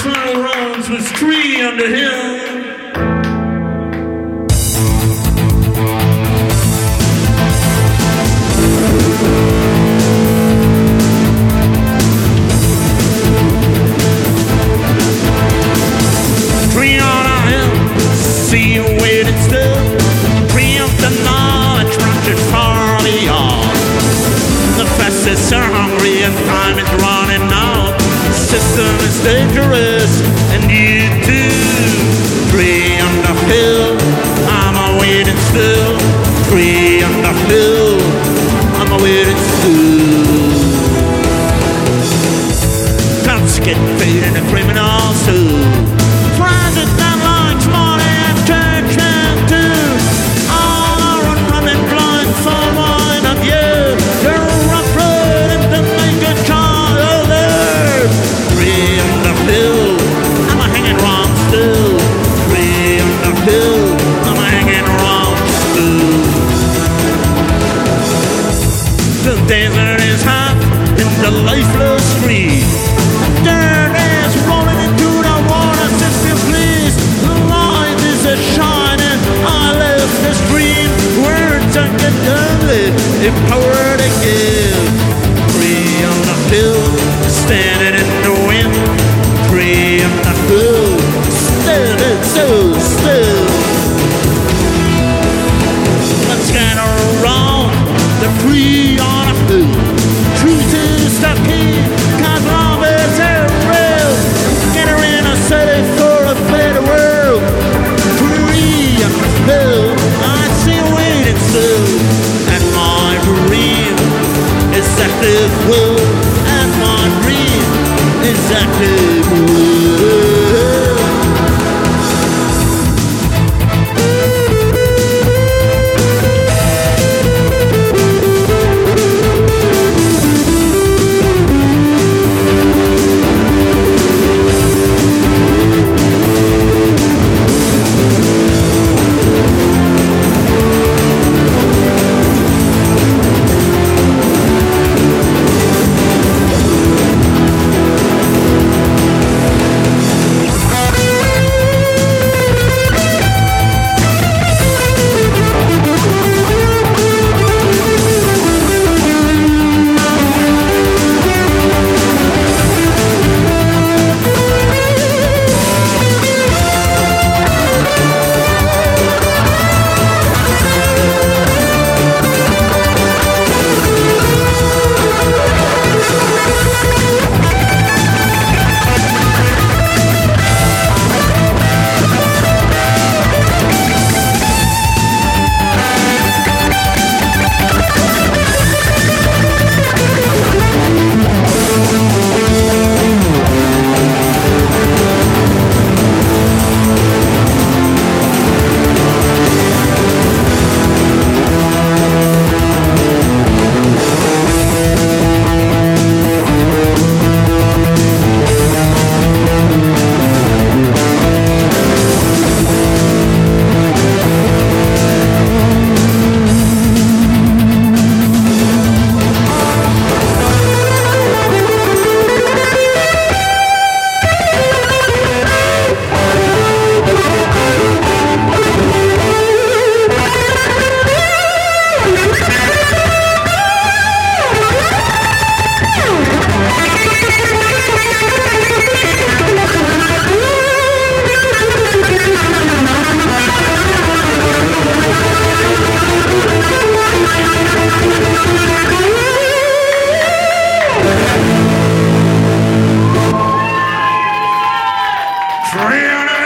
final rounds was 3 on the hill. See you waiting still. Free of the knowledge, running far beyond. The fastest are hungry and time is running out. The system is dangerous and you too. Free on the hill, I'm a waiting still. Free on the hill, I'm a waiting still. Cops get paid and the criminals too. Desert is hot in the lifeless street. Dirt is rolling into the water, system please. The light is a shining, I left the stream. Words are get ugly, if power to give. Free on the hill, standing in the wind. Free on the hill, standing so still. Let's get around the free on. Truth is the key, cause love is real. Get her in a city for a better world. Free on the hill, I see you waiting still. And my dream is active will. And my dream is active will. Free on the